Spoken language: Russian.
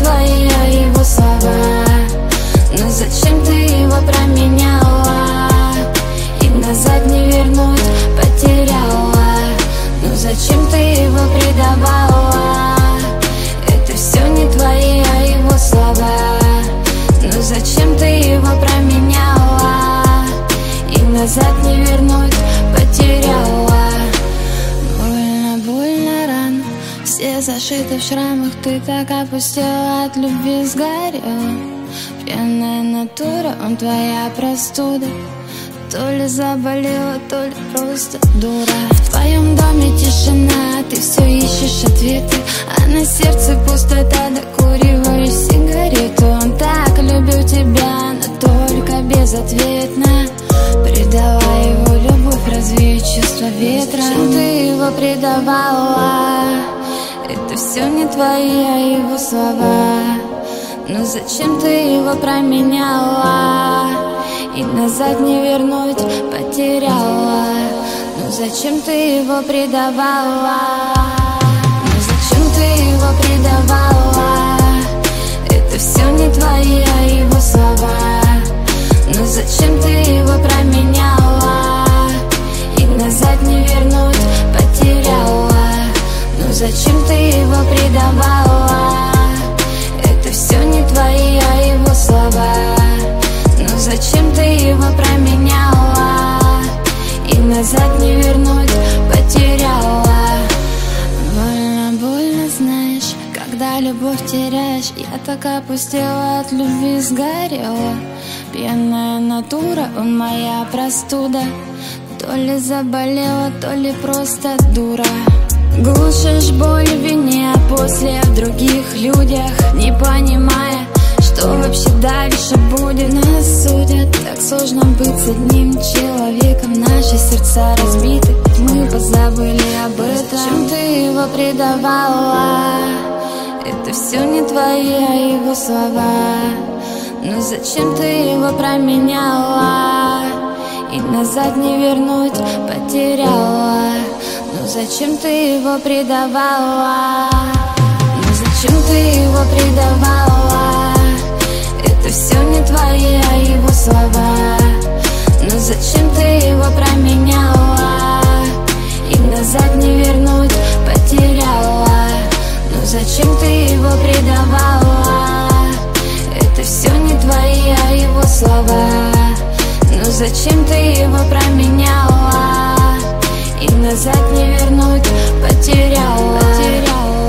твои, а его слова. Но зачем ты его променяла? И назад не вернуть, потеряла. Но зачем ты его предавала? Это все не твои, а его слова. Но зачем ты его променяла? И назад не вернуть, потеряла. Больно, больно, рано, все зашиты в шрамах. Ты так опустила, от любви сгорела. Пьяная натура, он твоя простуда. То ли заболела, то ли просто дура. В твоем доме тишина, ты все ищешь ответы, а на сердце пустота, докуриваешь сигарету. Он так любил тебя, но только безответно. Предала его любовь, развеет чувство ветра. Зачем ты его предавала? Это все не твои, а его слова. Но зачем ты его променяла? И назад не вернуть, потеряла. Но зачем ты его предавала? Но зачем ты его предавала? Это все не твои, а его слова. Но зачем ты его променяла? И назад не вернуть, потеряла. Но зачем ты его предавала? Это все не твои, а его слова. Но зачем ты его променяла? И назад не вернуть, потеряла. Больно, больно, знаешь, когда любовь теряешь. Я так опустела, от любви сгорела. Пьяная натура, он моя простуда. То ли заболела, то ли просто дура. Глушишь боль в вине, а после в других людях, не понимая, что вообще дальше будет. Нас судят, так сложно быть с одним человеком. Наши сердца разбиты, мы позабыли об этом. Зачем ты его предавала? Это все не твои, а его слова. Но зачем ты его променяла? И назад не вернуть, потеряла. Но зачем ты его предавала? Но зачем ты его предавала? Это все не твои, а его слова. Но зачем ты его променяла? И назад не вернуть, потеряла. Но зачем ты его предавала? Это все не твои, а его слова. Но зачем ты его променяла? И назад не вернуть, потеряла.